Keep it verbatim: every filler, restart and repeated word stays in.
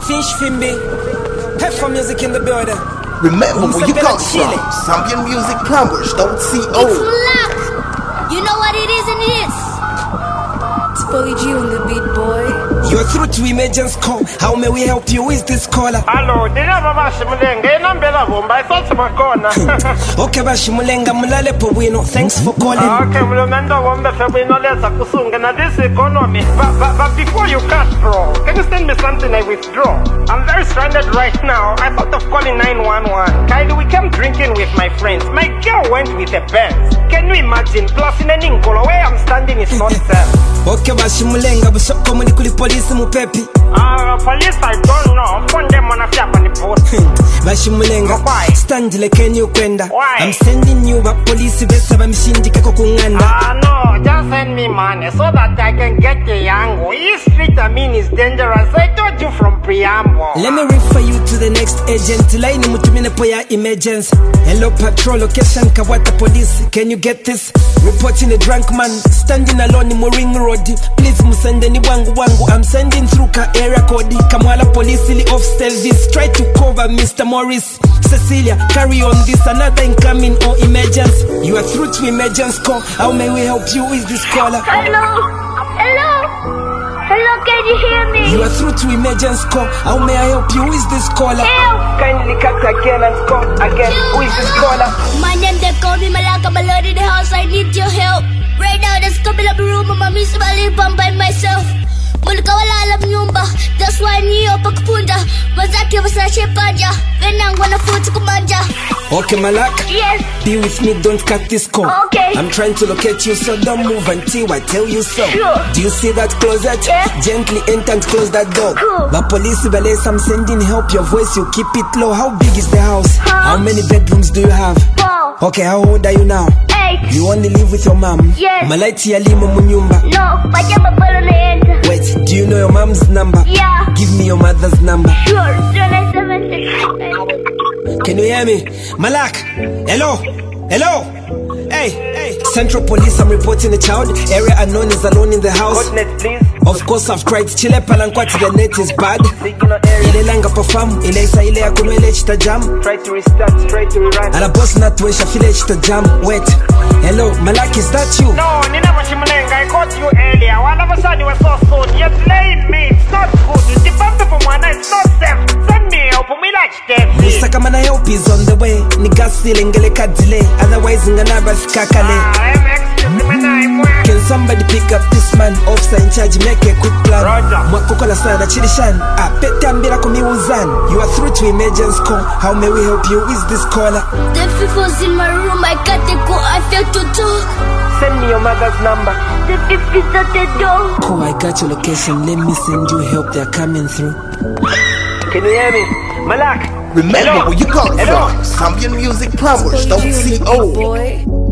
Fish Fimby, Heifer Music in the building. Remember where you come from. Zambian Music Plumbers, don't see old. It's Malak. You know what it is and it is. It's Polly G on the beat, boy. You're through to emergency call. How may we help you? Who is this caller? Hello, dinava Bashimulenga, nambela bomba, I thought makona. Okay, Bashimulenga, mulale powino. Thanks for calling. Okay, mulumendo bomba febino lesa kusunga na this economy. But, but, but before you cut, bro, can you send me something I withdraw? I'm very stranded right now. I thought of calling nine one one. Kylie, we came drinking with my friends. My girl went with a Benz. Can you imagine? Plus in a Ninkolo, where I'm standing is not safe. Okay, Bashimulenga, but so come on, the police mupepi. Ah, uh, police, I don't know. Phone them on a fiap on the post. Bashimulenga, why? Stand like you kwenda. Why? I'm sending you a police vesa bamshindike kokunganda. Ah, no, just send me money so that I can get the yango. This street, I mean, is dangerous. I told you from preamble. Let me refer you to the next agent. Line mutumine poya emergency. Hello, patrol location Kawata police. Can you get this? Reporting a drunk man standing alone in Ring Road. Please musendeni wangu wangu. I'm sending through ka area code. Kamwala police ili off service. Try to cover Mister Morris. Cecilia, carry on this. Another incoming or emergency. You are through to emergency call. How may we help you with this caller? Hello? Hello? Hello, can you hear me? You are through to emergency call. How may I help you with this caller? Help! Kindly cut again and call again. Who is this caller? My name, they call me Malaka, my lord in the house. I need your help. Right now, there's coming up a room. I'm missing my lip by myself. Mulika wala alam nyumba. That's why niyo pagpunda. Mazaki wasache panja. Venang wana futi kumanja. Okay, Malak. Yes. Be with me, don't cut this call. Okay. I'm trying to locate you, so don't move until I tell you so. Sure. Do you see that closet? Yeah. Gently enter and close that door. Cool. But police belay, I'm sending help. Your voice, you keep it low. How big is the house? Huh? How many bedrooms do you have? Four. Okay, how old are you now? Eight. You only live with your mom? Yes. Malaiti ya limo munyumba? No, pajama pala na enter. Wait, do you know your mom's number? Yeah. Give me your mother's number. Sure. zero nine seven six. Can you hear me? Malak! Hello! Hello! Hey! Hey! Central Police, I'm reporting a child. Area unknown is alone in the house. Coordinate, please. Of course I've tried. Chile palankwati, the net is bad. Signal area. Ile langa perform. Ile isa ile ya kunwele chita jam. Try to restart, try to rerun. Ala boss not when shafile chita jam. Wait. Hello, Malak, is that you? No, Nina Bashimulenga, I caught you earlier. One of a sudden you were so soon. You're playing me. It's not good. The bump from one, it's not safe. Send me help. We like them. Mister Kamana help is on the way. Niga silengele ka delay. Otherwise ngana basikakale. Can somebody pick up this man? Officer in charge, make a quick plan. Roger. Mwakukola sana chilishan. Ah, pete ambira kumiuzan. You are through to emergency call. How may we help you? Is this caller? The fifth in my room. I can't go. I feel to talk. Send me your mother's number. The fifth is at the door. Cool, I got your location. Let me send you help. They're coming through. Can you hear me? Malak. Remember Hello? where you come Hello? from. Zambian Music Plumbers, don't see Beat, old. boy.